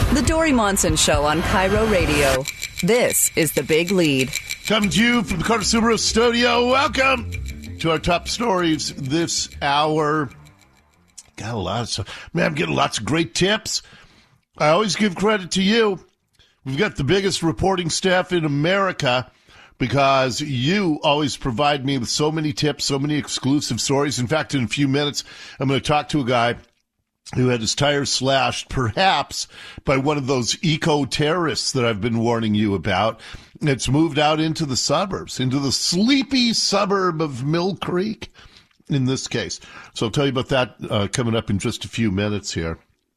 The Dory Monson Show on Cairo Radio. This is The Big Lead. Coming to you from the Carter Subaru studio. Welcome to our top stories this hour. Got a lot of stuff. Man, I'm getting lots of great tips. I always give credit to you. We've got the biggest reporting staff in America because you always provide me with so many tips, so many exclusive stories. In fact, in a few minutes, I'm going to talk to a guy who had his tires slashed, perhaps by one of those eco-terrorists that I've been warning you about. It's moved out into the suburbs, into the sleepy suburb of Mill Creek, in this case. So I'll tell you about that coming up in just a few minutes here.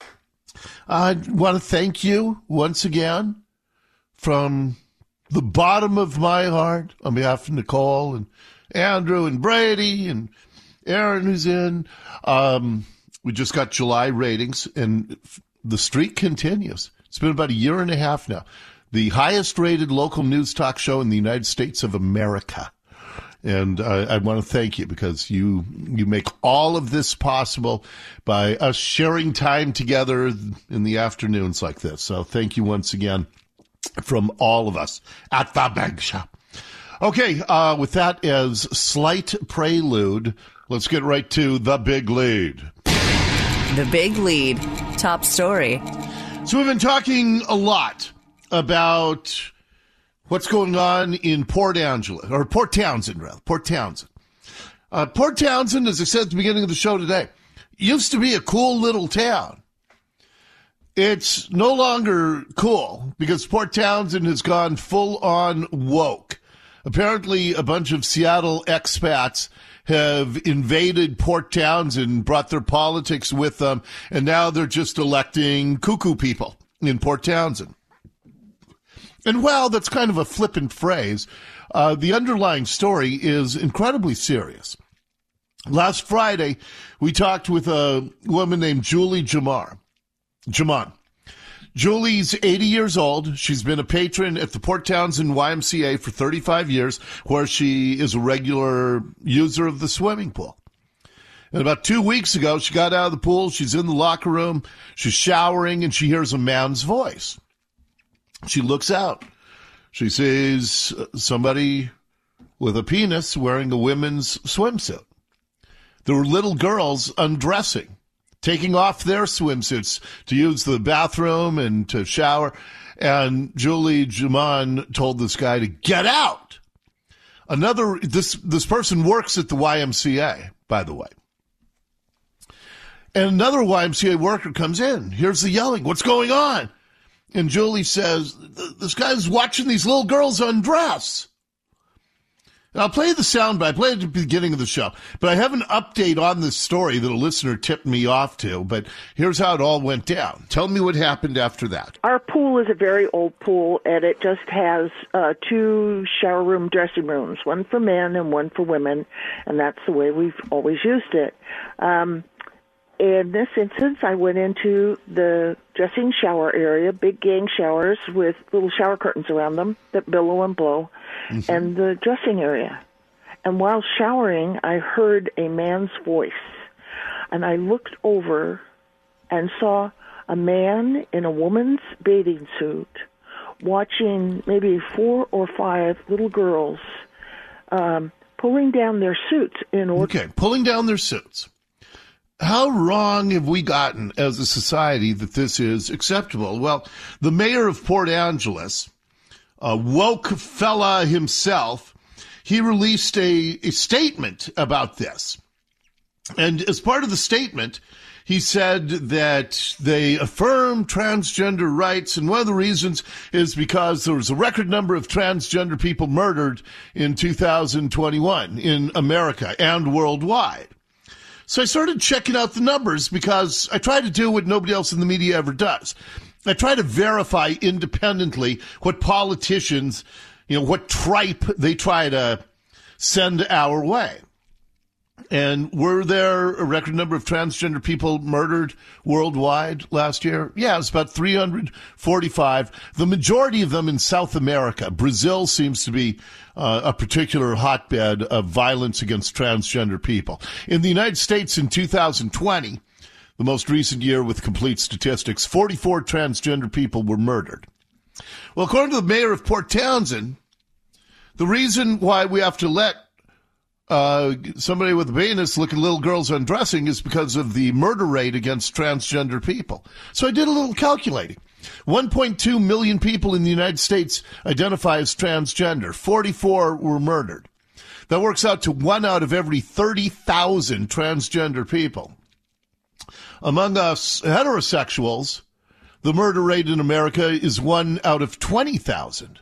I want to thank you once again from the bottom of my heart on behalf of Nicole and Andrew and Brady and Aaron who's in. We just got July ratings, and the streak continues. It's been about a year and a half now. The highest-rated local news talk show in the United States of America. And I want to thank you because you make all of this possible by us sharing time together in the afternoons like this. So thank you once again from all of us at the Big Show. Okay, with that as slight prelude, let's get right to the big lead. The Big Lead. Top story. So we've been talking a lot about what's going on in Port Townsend, rather. Port Townsend. Port Townsend, as I said at the beginning of the show today, used to be a cool little town. It's no longer cool because Port Townsend has gone full-on woke. Apparently, a bunch of Seattle expats have invaded Port Townsend, brought their politics with them, and now they're just electing cuckoo people in Port Townsend. And while that's kind of a flippant phrase, the underlying story is incredibly serious. Last Friday, we talked with a woman named Julie Jamon. Julie's 80 years old. She's been a patron at the Port Townsend YMCA for 35 years, where she is a regular user of the swimming pool. And about 2 weeks ago, she got out of the pool. She's in the locker room. She's showering, and she hears a man's voice. She looks out. She sees somebody with a penis wearing a women's swimsuit. There were little girls undressing, taking off their swimsuits to use the bathroom and to shower. And Julie Jamon told this guy to get out. This person works at the YMCA, by the way. And another YMCA worker comes in, hears the yelling. What's going on? And Julie says, this guy's watching these little girls undress. And I'll play the soundbite. I played it at the beginning of the show. But I have an update on this story that a listener tipped me off to. But here's how it all went down. Tell me what happened after that. Our pool is a very old pool, and it just has 2 shower room dressing rooms, one for men and one for women. And that's the way we've always used it. In this instance, I went into the dressing shower area, big gang showers with little shower curtains around them that billow and blow, and the dressing area. And while showering, I heard a man's voice. And I looked over and saw a man in a woman's bathing suit watching maybe 4 or 5 little girls pulling down their suits in order. Okay, pulling down their suits. How wrong have we gotten as a society that this is acceptable? Well, the mayor of Port Angeles, a woke fella himself, he released a statement about this. And as part of the statement, he said that they affirm transgender rights, and one of the reasons is because there was a record number of transgender people murdered in 2021 in America and worldwide. So I started checking out the numbers because I try to do what nobody else in the media ever does. I try to verify independently what politicians, what tripe they try to send our way. And were there a record number of transgender people murdered worldwide last year? Yeah, it was about 345. The majority of them in South America. Brazil seems to be a particular hotbed of violence against transgender people. In the United States in 2020, the most recent year with complete statistics, 44 transgender people were murdered. Well, according to the mayor of Port Townsend, the reason why we have to let somebody with a penis look at little girls undressing is because of the murder rate against transgender people. So I did a little calculating. 1.2 million people in the United States identify as transgender. 44 were murdered. That works out to 1 out of every 30,000 transgender people. Among us heterosexuals, the murder rate in America is 1 out of 20,000.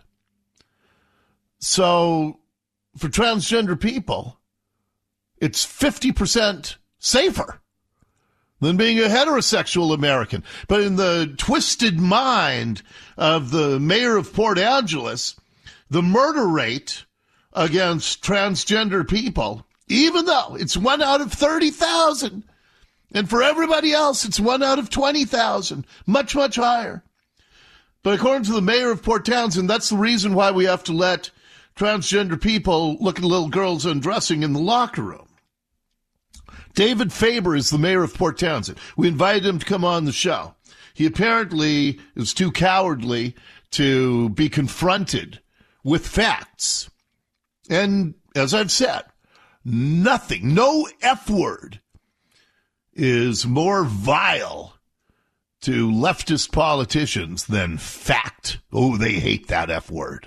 So for transgender people, it's 50% safer than being a heterosexual American. But in the twisted mind of the mayor of Port Angeles, the murder rate against transgender people, even though it's 1 out of 30,000, and for everybody else, it's 1 out of 20,000, much, much higher. But according to the mayor of Port Townsend, that's the reason why we have to let transgender people look at little girls undressing in the locker room. David Faber is the mayor of Port Townsend. We invited him to come on the show. He apparently is too cowardly to be confronted with facts. And as I've said, nothing, no F word is more vile to leftist politicians than fact. Oh, they hate that F word.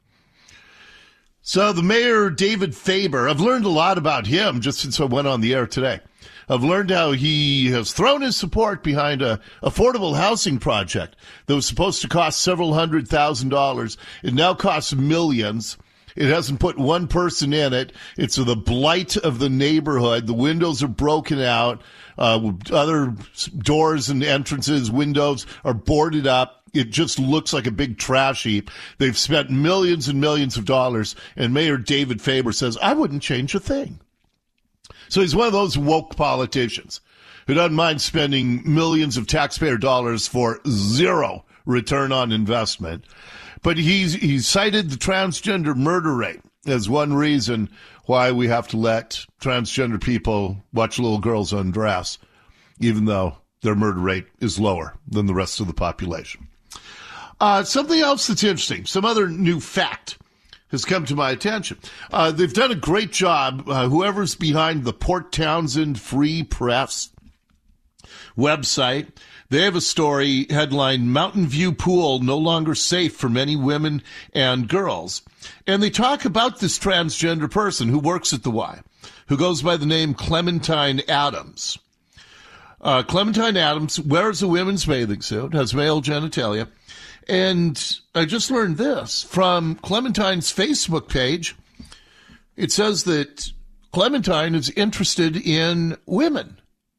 So the mayor, David Faber, I've learned a lot about him just since I went on the air today. I've learned how he has thrown his support behind a affordable housing project that was supposed to cost several $100,000. It now costs millions. It hasn't put one person in it. It's the blight of the neighborhood. The windows are broken out. Other doors and entrances, windows are boarded up. It just looks like a big trash heap. They've spent millions and millions of dollars, and Mayor David Faber says, I wouldn't change a thing. So he's one of those woke politicians who doesn't mind spending millions of taxpayer dollars for zero return on investment. But he cited the transgender murder rate as one reason why we have to let transgender people watch little girls undress, even though their murder rate is lower than the rest of the population. Something else that's interesting, some other new fact has come to my attention. They've done a great job, whoever's behind the Port Townsend Free Press website. They have a story headlined, Mountain View Pool No Longer Safe for Many Women and Girls. And they talk about this transgender person who works at the Y, who goes by the name Clementine Adams. Clementine Adams wears a women's bathing suit, has male genitalia. And I just learned this from Clementine's Facebook page. It says that Clementine is interested in women.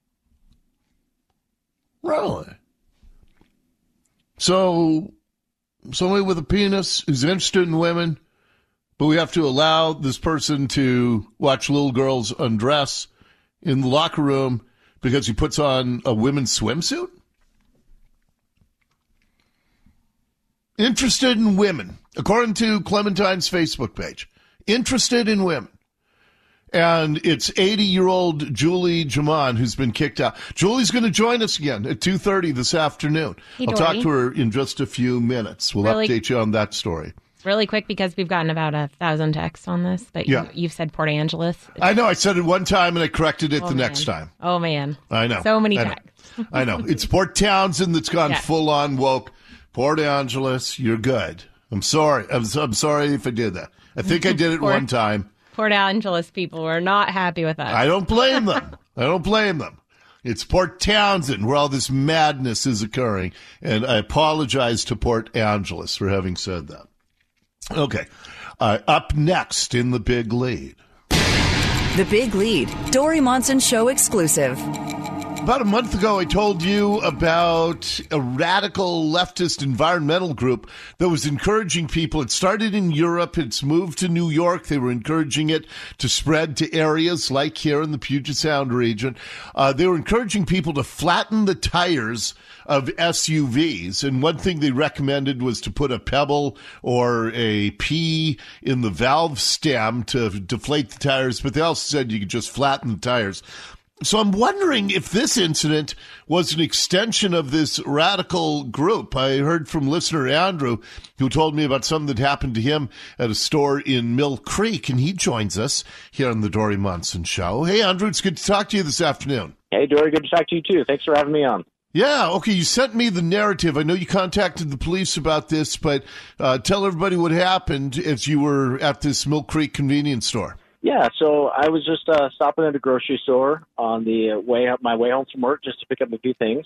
Really? So somebody with a penis is interested in women, but we have to allow this person to watch little girls undress in the locker room because he puts on a women's swimsuit? Interested in women, according to Clementine's Facebook page. Interested in women. And it's 80-year-old Julie Jaman who's been kicked out. Julie's going to join us again at 2:30 this afternoon. Hey, I'll talk to her in just a few minutes. We'll update you on that story. Really quick, because we've gotten about 1,000 texts on this, but you've said Port Angeles. I know. I said it one time, and I corrected it next time. Oh, man. I know. So many texts. I know. It's Port Townsend that's gone full-on woke. Port Angeles, you're good. I'm sorry. I'm sorry if I did that. I think I did it one time. Port Angeles people were not happy with us. I don't blame them. It's Port Townsend where all this madness is occurring, and I apologize to Port Angeles for having said that. Okay. Up next in The Big Lead. The Big Lead, Dori Monson Show exclusive. About a month ago, I told you about a radical leftist environmental group that was encouraging people. It started in Europe. It's moved to New York. They were encouraging it to spread to areas like here in the Puget Sound region. They were encouraging people to flatten the tires of SUVs. And one thing they recommended was to put a pebble or a pea in the valve stem to deflate the tires. But they also said you could just flatten the tires. So I'm wondering if this incident was an extension of this radical group. I heard from listener Andrew, who told me about something that happened to him at a store in Mill Creek, and he joins us here on the Dory Munson Show. Hey, Andrew, it's good to talk to you this afternoon. Hey, Dory, good to talk to you, too. Thanks for having me on. Yeah, okay, you sent me the narrative. I know you contacted the police about this, but tell everybody what happened as you were at this Mill Creek convenience store. Yeah, so I was just stopping at a grocery store on the way up, my way home from work, just to pick up a few things.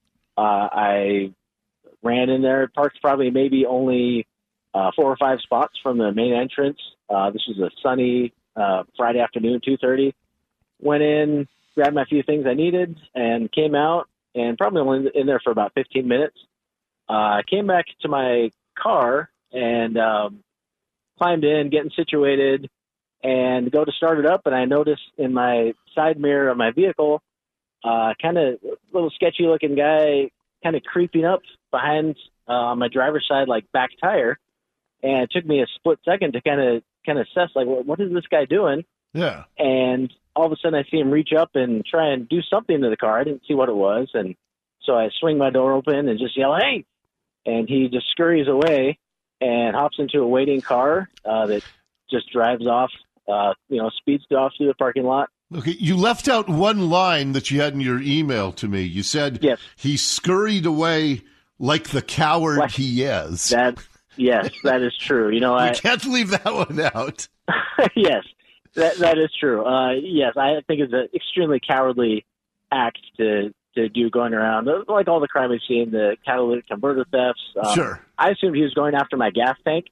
I ran in there, parked probably maybe only 4 or 5 spots from the main entrance. This was a sunny Friday afternoon, 2:30. Went in, grabbed my few things I needed, and came out, and probably only in there for about 15 minutes. I came back to my car and climbed in, getting situated, and go to start it up, and I noticed in my side mirror of my vehicle, kind of little sketchy-looking guy kind of creeping up behind on my driver's side, like back tire, and it took me a split second to kind of assess, like, what is this guy doing? Yeah. And all of a sudden I see him reach up and try and do something to the car. I didn't see what it was, and so I swing my door open and just yell, "Hey!" And he just scurries away and hops into a waiting car that just drives off. Speeds off through the parking lot. Okay, you left out one line that you had in your email to me. You said, yes, he scurried away like the coward he is. Yes, that is true. You can't leave that one out. Yes, that is true. Yes, I think it's an extremely cowardly act to do, going around, like all the crime we've seen, the catalytic converter thefts. Sure. I assumed he was going after my gas tank.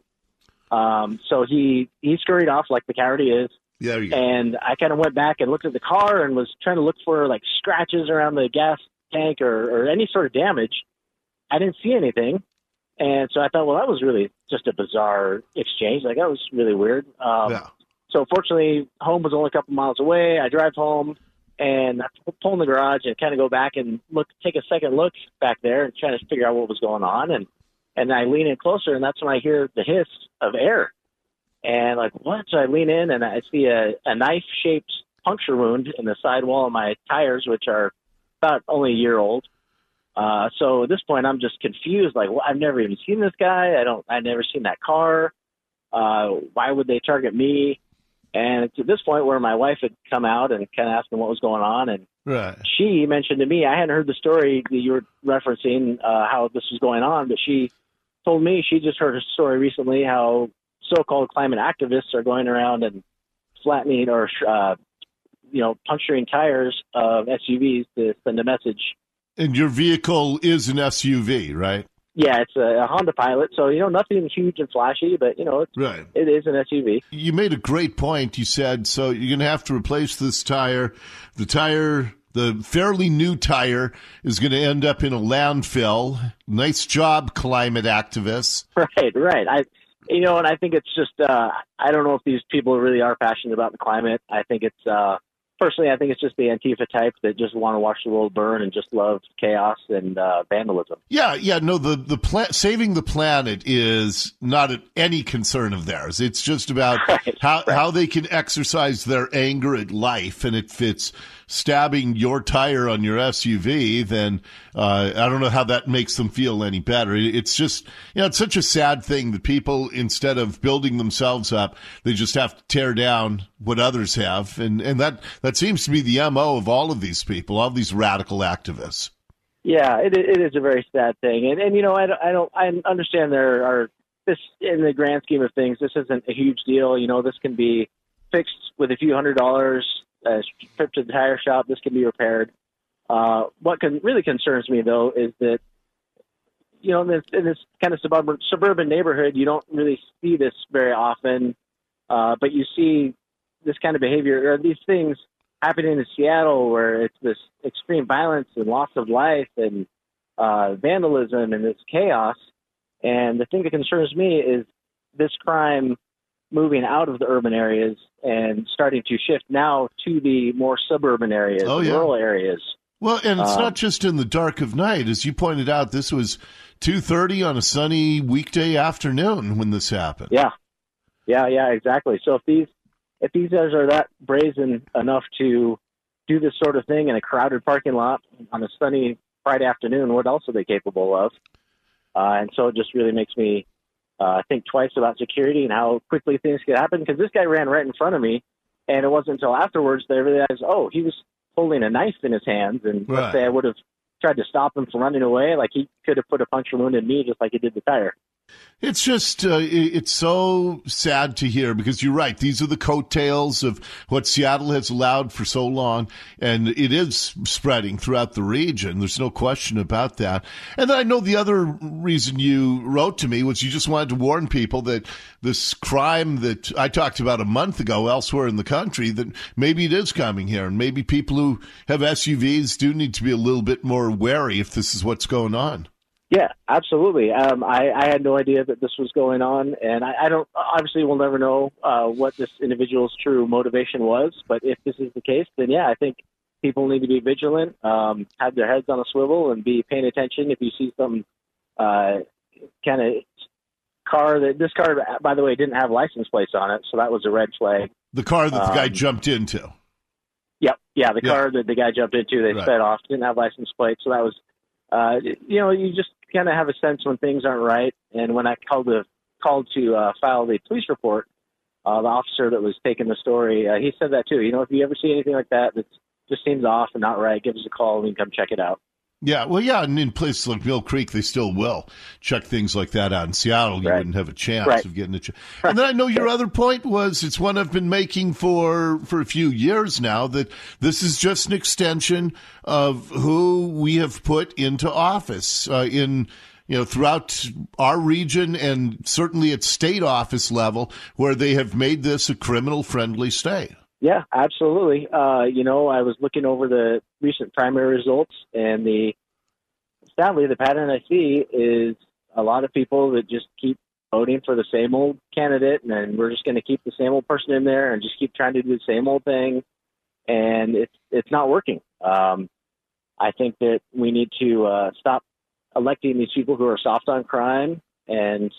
So he scurried off like the coward he is. Yeah, there you go. And I kind of went back and looked at the car and was trying to look for like scratches around the gas tank or any sort of damage. I didn't see anything. And so I thought, well, that was really just a bizarre exchange. Like, that was really weird. So fortunately, home was only a couple miles away. I drive home and I pull in the garage and kind of go back and take a second look back there and try to figure out what was going on. And I lean in closer, and that's when I hear the hiss of air. And like, what? So I lean in, and I see a knife-shaped puncture wound in the sidewall of my tires, which are about only a year old. So at this point, I'm just confused. Like, well, I've never even seen this guy. I've never seen that car. Why would they target me? And it's at this point where my wife had come out and kind of asked me what was going on. And right. She mentioned to me, I hadn't heard the story that you were referencing, how this was going on, but she told me she just heard a story recently how so-called climate activists are going around and flattening or, puncturing tires of SUVs to send a message. And your vehicle is an SUV, right? Yeah, it's a Honda Pilot, so, nothing huge and flashy, but, right. It is an SUV. You made a great point. You said, so you're going to have to replace this tire. The fairly new tire is going to end up in a landfill. Nice job, climate activists. Right. And I think it's just, I don't know if these people really are passionate about the climate. I think it's, personally, I think it's just the Antifa type that just want to watch the world burn and just love chaos and vandalism. Yeah. No, saving the planet is not any concern of theirs. It's just about how they can exercise their anger at life, and if it's stabbing your tire on your SUV, then I don't know how that makes them feel any better. It's just, it's such a sad thing that people, instead of building themselves up, they just have to tear down what others have. And that seems to be the MO of all of these people, all of these radical activists. Yeah, it is a very sad thing. And I understand this, in the grand scheme of things, this isn't a huge deal. This can be fixed with a few $100s. A trip to the tire shop, this can be repaired. What really concerns me, though, is that, in this kind of suburban neighborhood, you don't really see this very often, but you see this kind of behavior, or these things happening in Seattle, where it's this extreme violence and loss of life and vandalism and this chaos. And the thing that concerns me is this crime moving out of the urban areas and starting to shift now to the more suburban areas, rural areas. Well, and it's not just in the dark of night. As you pointed out, this was 2:30 on a sunny weekday afternoon when this happened. Yeah, exactly. So if these guys are that brazen enough to do this sort of thing in a crowded parking lot on a sunny Friday afternoon, what else are they capable of? And so it just really makes me think twice about security and how quickly things could happen, because this guy ran right in front of me, and it wasn't until afterwards that I realized, he was holding a knife in his hands, and let's say I would have tried to stop him from running away, like he could have put a puncture wound in me just like he did the tire. It's just, it's so sad to hear, because you're right. These are the coattails of what Seattle has allowed for so long, and it is spreading throughout the region. There's no question about that. And then I know the other reason you wrote to me was you just wanted to warn people that this crime that I talked about a month ago elsewhere in the country, that maybe it is coming here, and maybe people who have SUVs do need to be a little bit more wary if this is what's going on. Yeah, absolutely. I had no idea that this was going on, and I don't. Obviously, we'll never know what this individual's true motivation was. But if this is the case, then yeah, I think people need to be vigilant, have their heads on a swivel, and be paying attention if you see some kind of car. This car, by the way, didn't have license plates on it, so that was a red flag. The car that the guy jumped into. Yep, yeah, the car that the guy jumped into, they sped off, didn't have license plates, so that was. You just kind of have a sense when things aren't right. And when I called to file the police report, the officer that was taking the story, he said that too. If you ever see anything like that just seems off and not right, give us a call and we can come check it out. Yeah, well, yeah, and in places like Mill Creek, they still will check things like that out. In Seattle, you wouldn't have a chance of getting a check. And then I know your other point was, it's one I've been making for a few years now, that this is just an extension of who we have put into office throughout our region, and certainly at state office level, where they have made this a criminal-friendly state. Yeah, absolutely. I was looking over the recent primary results, and sadly, the pattern I see is a lot of people that just keep voting for the same old candidate, and then we're just going to keep the same old person in there and just keep trying to do the same old thing, and it's not working. I think that we need to stop electing these people who are soft on crime and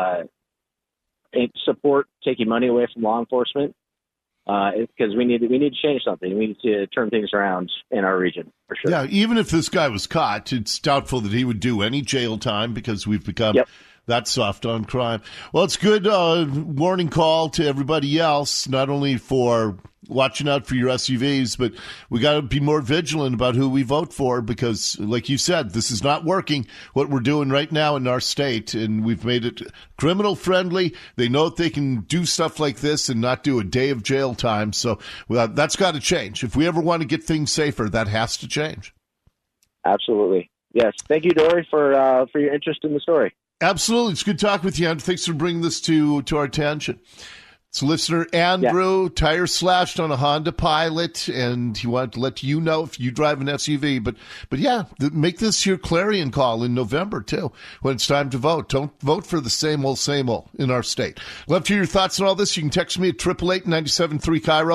support taking money away from law enforcement. Because we need to change something. We need to turn things around in our region, for sure. Yeah, even if this guy was caught, it's doubtful that he would do any jail time, because we've become that soft on crime. Well, it's good warning call to everybody else, not only for watching out for your SUVs, but we got to be more vigilant about who we vote for, because, like you said, this is not working, what we're doing right now in our state, and we've made it criminal friendly. They know that they can do stuff like this and not do a day of jail time, so that's got to change. If we ever want to get things safer, that has to change. Absolutely. Yes. Thank you, Dory, for your interest in the story. Absolutely. It's good to talk with you, and thanks for bringing this to our attention. It's listener Andrew, tire slashed on a Honda Pilot, and he wanted to let you know if you drive an SUV. But yeah, make this your clarion call in November, too, when it's time to vote. Don't vote for the same old in our state. Love to hear your thoughts on all this. You can text me at 888-973-KIRO,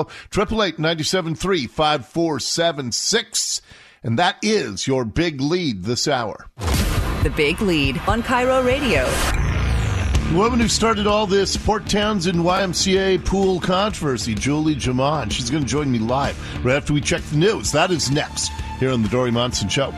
888-973-5476. And that is your big lead this hour. The Big Lead on KIRO Radio. The woman who started all this Port Townsend YMCA pool controversy, Julie Jamon. She's going to join me live right after we check the news. That is next here on the Dory Monson Show.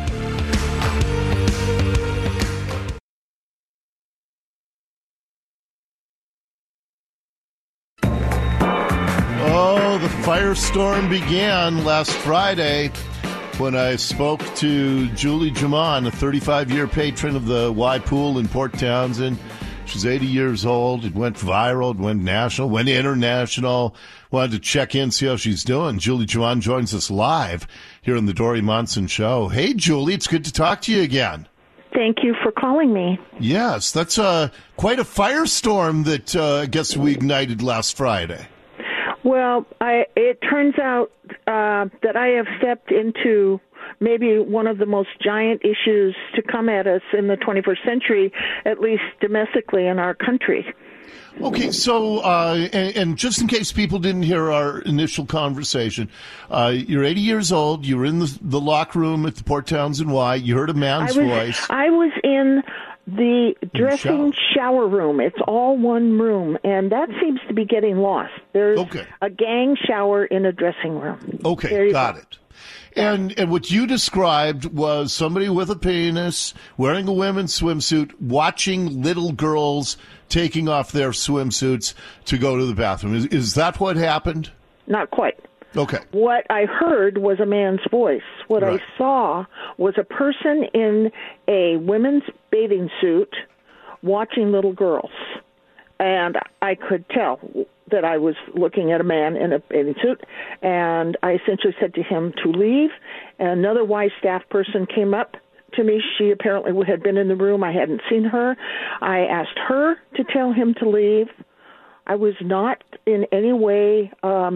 Oh, the firestorm began last Friday when I spoke to Julie Jamon, a 35-year patron of the Y Pool in Port Townsend. She's 80 years old. It went viral. It went national, went international. Wanted to check in, see how she's doing. Julie Jamon joins us live here on the Dory Monson Show. Hey, Julie, it's good to talk to you again. Thank you for calling me. Yes, that's quite a firestorm that I guess we ignited last Friday. Well, it turns out that I have stepped into maybe one of the most giant issues to come at us in the 21st century, at least domestically in our country. Okay, so, and just in case people didn't hear our initial conversation, you're 80 years old, you were in the locker room at the Port Townsend Y, you heard a man's voice. I was in the dressing shower room. It's all one room, and that seems to be getting lost. There's a gang shower in a dressing room. Okay, got it. And what you described was somebody with a penis wearing a women's swimsuit watching little girls taking off their swimsuits to go to the bathroom. Is that what happened? Not quite. Okay. What I heard was a man's voice. What I saw was a person in a women's bathing suit watching little girls. And I could tell that I was looking at a man in a bathing suit, and I essentially said to him to leave. And another Y staff person came up to me. She apparently had been in the room. I hadn't seen her. I asked her to tell him to leave. I was not in any way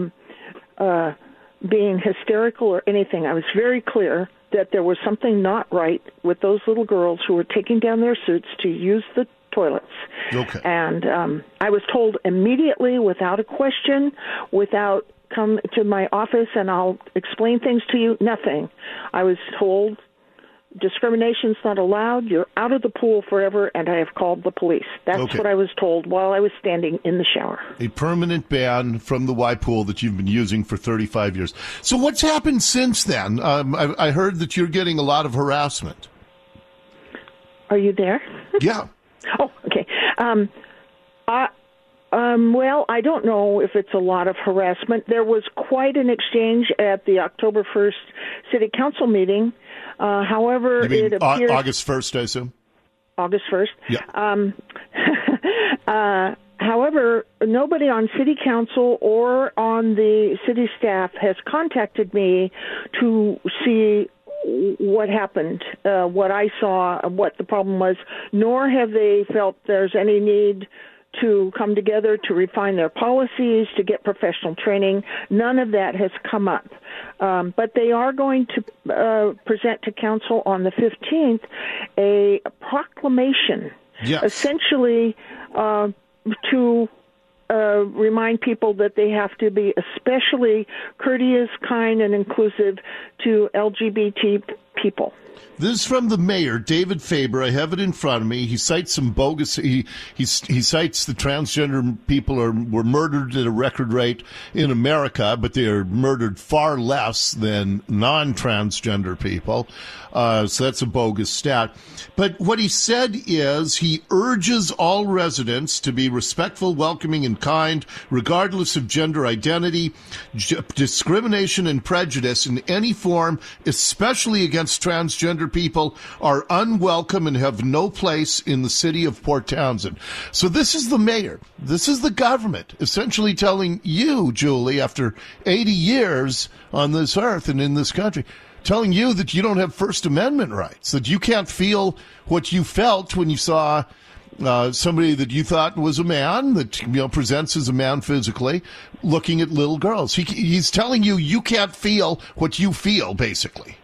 being hysterical or anything. I was very clear that there was something not right with those little girls who were taking down their suits to use the toilets. Okay. And I was told immediately, without a question, without come to my office and I'll explain things to you, nothing. I was told discrimination's not allowed, you're out of the pool forever, and I have called the police. That's what I was told while I was standing in the shower. A permanent ban from the Y pool that you've been using for 35 years. So what's happened since then? I heard that you're getting a lot of harassment. Are you there? Yeah. Oh, okay. Well, I don't know if it's a lot of harassment. There was quite an exchange at the October 1st City Council meeting. However, you mean it appears... August 1st, I assume? August 1st? Yeah. However, nobody on City Council or on the city staff has contacted me to see what happened, what I saw, what the problem was, nor have they felt there's any need to come together to refine their policies, to get professional training. None of that has come up. But they are going to present to council on the 15th a proclamation, essentially to remind people that they have to be especially courteous, kind, and inclusive to LGBT people. This is from the mayor, David Faber. I have it in front of me. He cites some bogus. He cites the transgender people were murdered at a record rate in America, but they are murdered far less than non-transgender people. So that's a bogus stat. But what he said is he urges all residents to be respectful, welcoming, and kind, regardless of gender identity. Discrimination and prejudice in any form, especially against transgender people, are unwelcome and have no place in the city of Port Townsend. So this is the mayor. This is the government essentially telling you, Julie, after 80 years on this earth and in this country, telling you that you don't have First Amendment rights, that you can't feel what you felt when you saw somebody that you thought was a man, that presents as a man physically, looking at little girls. He's telling you can't feel what you feel, basically.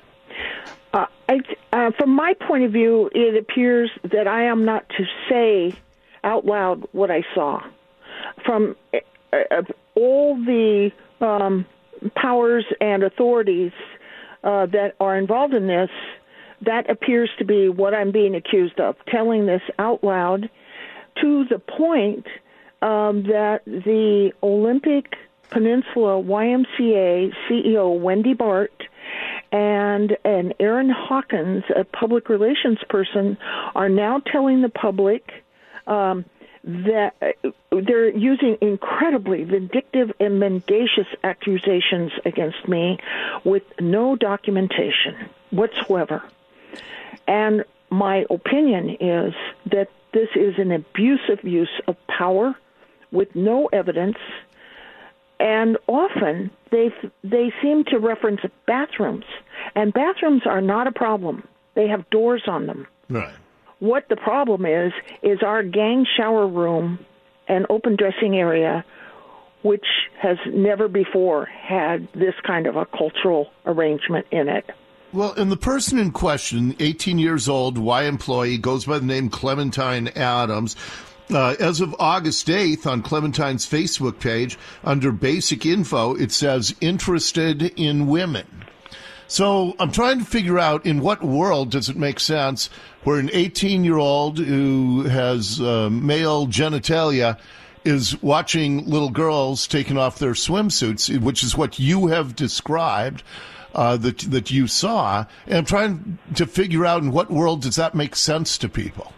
From my point of view, it appears that I am not to say out loud what I saw. From all the powers and authorities that are involved in this, that appears to be what I'm being accused of, telling this out loud, to the point that the Olympic Peninsula YMCA CEO, Wendy Bart, and Aaron Hawkins, a public relations person, are now telling the public that they're using incredibly vindictive and mendacious accusations against me with no documentation whatsoever. And my opinion is that this is an abusive use of power with no evidence. And often they seem to reference bathrooms, and bathrooms are not a problem. They have doors on them. Right. What the problem is our gang shower room and open dressing area, which has never before had this kind of a cultural arrangement in it. Well, and the person in question, 18 years old, Y employee, goes by the name Clementine Adams, As of August 8th, on Clementine's Facebook page, under basic info, it says interested in women. So I'm trying to figure out in what world does it make sense where an 18-year-old who has male genitalia is watching little girls taking off their swimsuits, which is what you have described, that you saw. And I'm trying to figure out in what world does that make sense to people.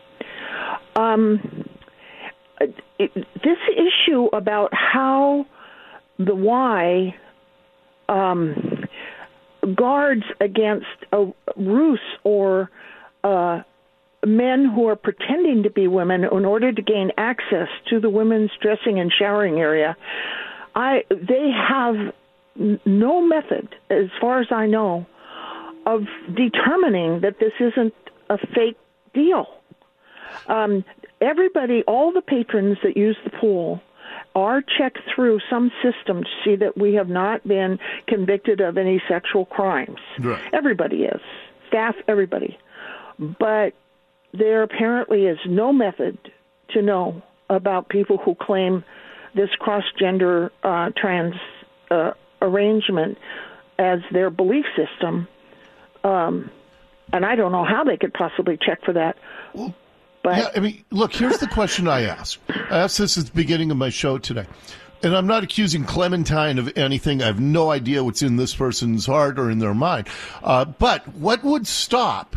This issue about how the Y guards against ruse or men who are pretending to be women in order to gain access to the women's dressing and showering area, they have no method, as far as I know, of determining that this isn't a fake deal. Everybody, all the patrons that use the pool are checked through some system to see that we have not been convicted of any sexual crimes. Right. Everybody is. Staff, everybody. But there apparently is no method to know about people who claim this cross-gender trans arrangement as their belief system. And I don't know how they could possibly check for that. Well, but yeah, I mean, look, here's the question I asked. I asked this at the beginning of my show today. And I'm not accusing Clementine of anything. I have no idea what's in this person's heart or in their mind. But what would stop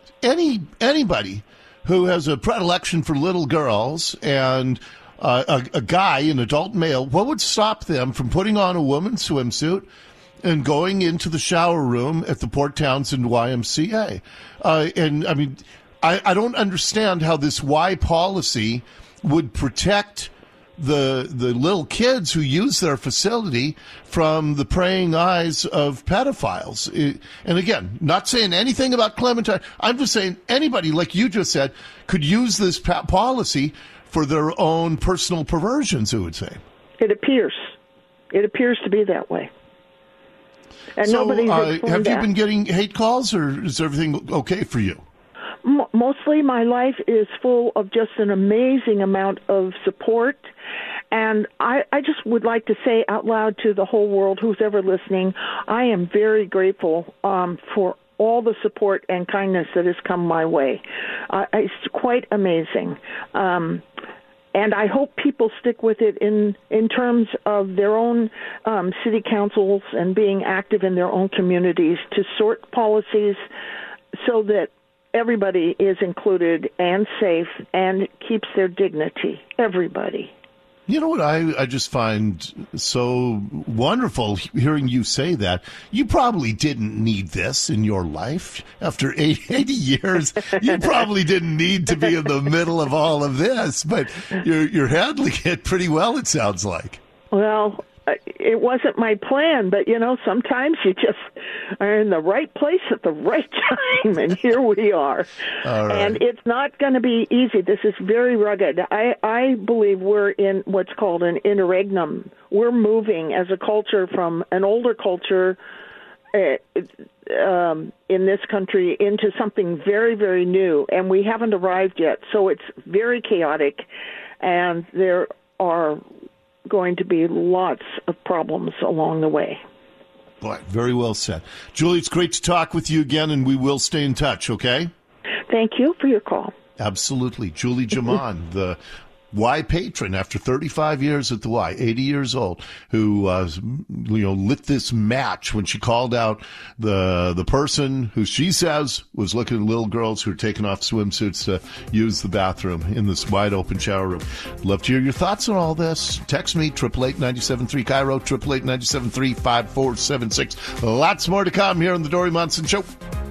anybody who has a predilection for little girls and a guy, an adult male, what would stop them from putting on a woman's swimsuit and going into the shower room at the Port Townsend YMCA? And, I mean, I don't understand how this Y policy would protect the little kids who use their facility from the praying eyes of pedophiles. And again, not saying anything about Clementine. I'm just saying anybody, like you just said, could use this policy for their own personal perversions, who would say. It appears to be that way. And so, nobody's have you been getting hate calls, or is everything okay for you? Mostly my life is full of just an amazing amount of support. And I just would like to say out loud to the whole world, who's ever listening, I am very grateful for all the support and kindness that has come my way. It's quite amazing. And I hope people stick with it in terms of their own city councils and being active in their own communities to sort policies so that everybody is included and safe and keeps their dignity. Everybody. You know what I just find so wonderful hearing you say that? You probably didn't need this in your life. After 80 years, you probably didn't need to be in the middle of all of this, but you're handling it pretty well, it sounds like. Well, it wasn't my plan, but, sometimes you just are in the right place at the right time, and here we are. All right. And it's not going to be easy. This is very rugged. I believe we're in what's called an interregnum. We're moving as a culture from an older culture in this country into something very, very new, and we haven't arrived yet. So it's very chaotic, and there are going to be lots of problems along the way. Boy, very well said. Julie, it's great to talk with you again, and we will stay in touch, okay? Thank you for your call. Absolutely. Julie Jaman, the Y patron after 35 years at the Y, 80 years old, who lit this match when she called out the person who she says was looking at little girls who were taking off swimsuits to use the bathroom in this wide open shower room. Love to hear your thoughts on all this. Text me 888-973 Cairo, 888-973-5476. Lots more to come here on the Dori Monson Show.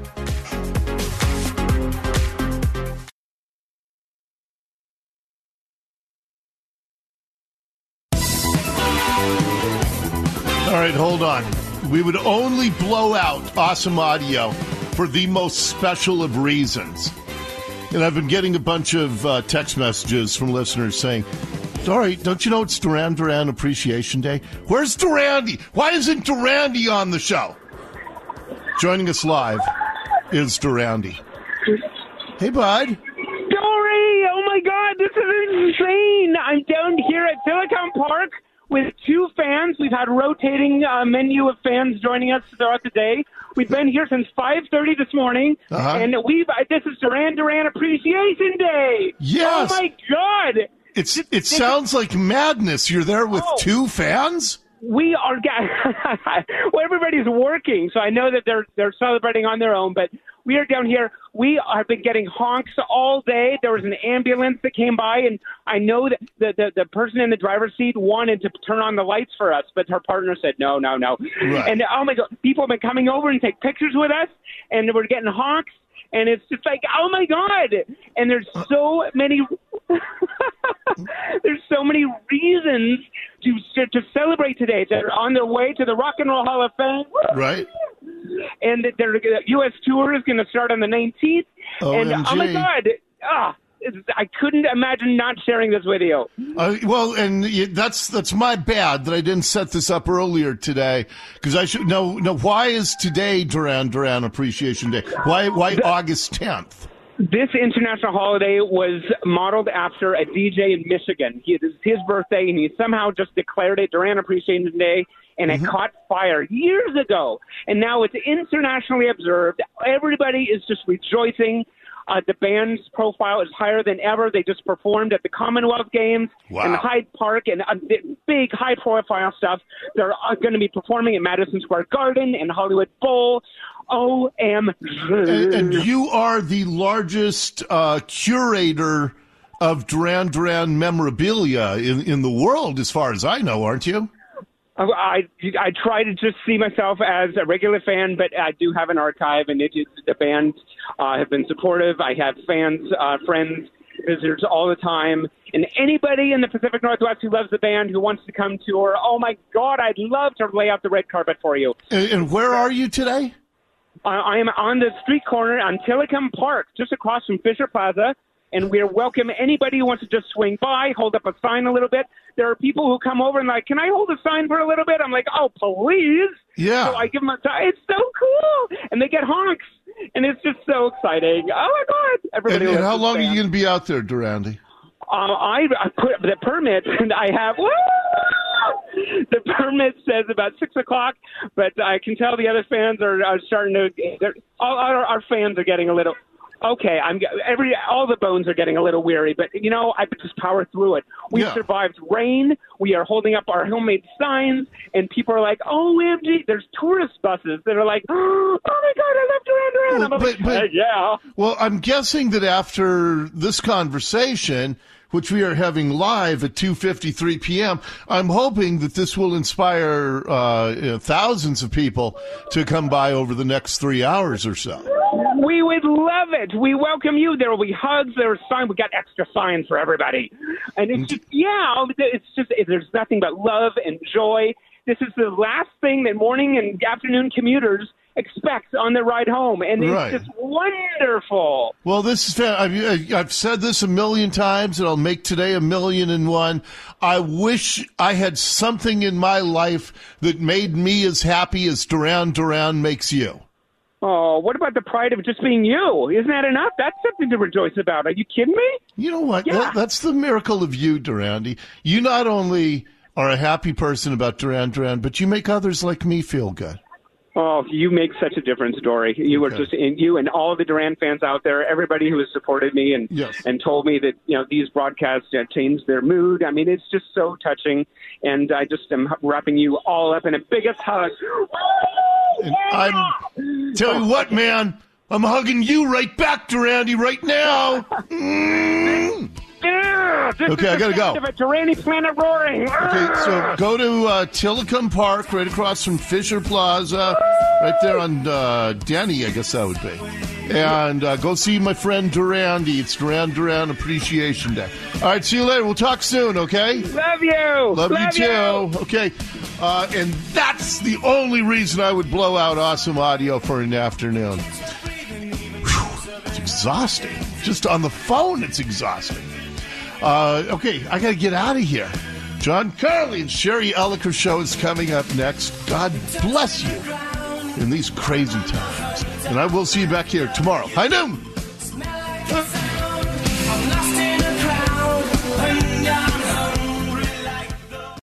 All right, hold on. We would only blow out awesome audio for the most special of reasons. And I've been getting a bunch of text messages from listeners saying, Dory, don't you know it's Duran Duran Appreciation Day? Where's Durandi? Why isn't Durandi on the show? Joining us live is Durandi. Hey, bud. Dory, oh my God, this is insane. I'm down here at Silicon Park with 2 fans. We've had rotating menu of fans joining us throughout the day. We've been here since 5:30 this morning, and this is Duran Duran Appreciation Day. Yes. Oh, my God. It sounds like madness. You're there with 2 fans? We are well, everybody's working, so I know that they're celebrating on their own, but we are down here. We have been getting honks all day. There was an ambulance that came by, and I know that the person in the driver's seat wanted to turn on the lights for us, but her partner said no. Right. And oh my God, people have been coming over and take pictures with us, and we're getting honks. And it's just like, oh my God! And there's so many, reasons to celebrate today. They're on their way to the Rock and Roll Hall of Fame, right? And their U.S. tour is going to start on the 19th. OMG. And oh my God! I couldn't imagine not sharing this with you. Well, and that's my bad that I didn't set this up earlier today, because I should know. Why is today Duran Duran Appreciation Day? Why August 10th? This international holiday was modeled after a DJ in Michigan. It was his birthday, and he somehow just declared it Duran Appreciation Day, and it caught fire years ago. And now it's internationally observed. Everybody is just rejoicing. The band's profile is higher than ever. They just performed at the Commonwealth Games and Hyde Park and big high-profile stuff. They're going to be performing at Madison Square Garden and Hollywood Bowl. OMG. And you are the largest curator of Duran Duran memorabilia in the world, as far as I know, aren't you? I try to just see myself as a regular fan, but I do have an archive, and the band have been supportive. I have fans, friends, visitors all the time, and anybody in the Pacific Northwest who loves the band, who wants to come tour, oh my God, I'd love to lay out the red carpet for you. And where are you today? I am on the street corner on Tillicum Park, just across from Fisher Plaza. And we welcome anybody who wants to just swing by, hold up a sign a little bit. There are people who come over and like, can I hold a sign for a little bit? I'm like, oh, please. Yeah. So I give them a sign. It's so cool. And they get honks. And it's just so exciting. Oh, my God. Everybody and how long are you going to be out there, Durandi? I put the permit, and I have, the permit says about 6 o'clock, but I can tell the other fans are starting to, our fans are getting a little, okay, all the bones are getting a little weary, but, I could just power through it. We survived rain. We are holding up our homemade signs, and people are like, OMG, there's tourist buses that are like, oh my God, I love Duran Duran. I'm like, yeah. Well, I'm guessing that after this conversation, which we are having live at 2:53 p.m., I'm hoping that this will inspire thousands of people to come by over the next 3 hours or so. We would love it. We welcome you. There will be hugs. There are signs. We got extra signs for everybody. And it's just, there's nothing but love and joy. This is the last thing that morning and afternoon commuters expect on their ride home. And it's just wonderful. Well, this is I've said this a million times, and I'll make today 1,000,001. I wish I had something in my life that made me as happy as Duran Duran makes you. Oh, what about the pride of just being you? Isn't that enough? That's something to rejoice about. Are you kidding me? You know what? Yeah. That's the miracle of you, Durandi. You not only are a happy person about Duran Duran, but you make others like me feel good. Oh, you make such a difference, Dory. You are just you and all the Duran fans out there, everybody who has supported me and told me that these broadcasts changed their mood. I mean, it's just so touching, and I just am wrapping you all up in a biggest hug. And I'm tell you what, man, I'm hugging you right back, Durandi, right now. Okay, I gotta go. Durandi Planet Roaring. Okay, so go to Tillicum Park, right across from Fisher Plaza, right there on Denny, I guess that would be. And go see my friend Durandi. It's Duran Duran Appreciation Day. All right, see you later. We'll talk soon, okay? Love you. Love you too. Okay, and that's the only reason I would blow out awesome audio for an afternoon. Whew, it's exhausting. Just on the phone, it's exhausting. Okay, I got to get out of here. John Carly and Sherry Elliker show is coming up next. God bless you in these crazy times. And I will see you back here tomorrow. High noon.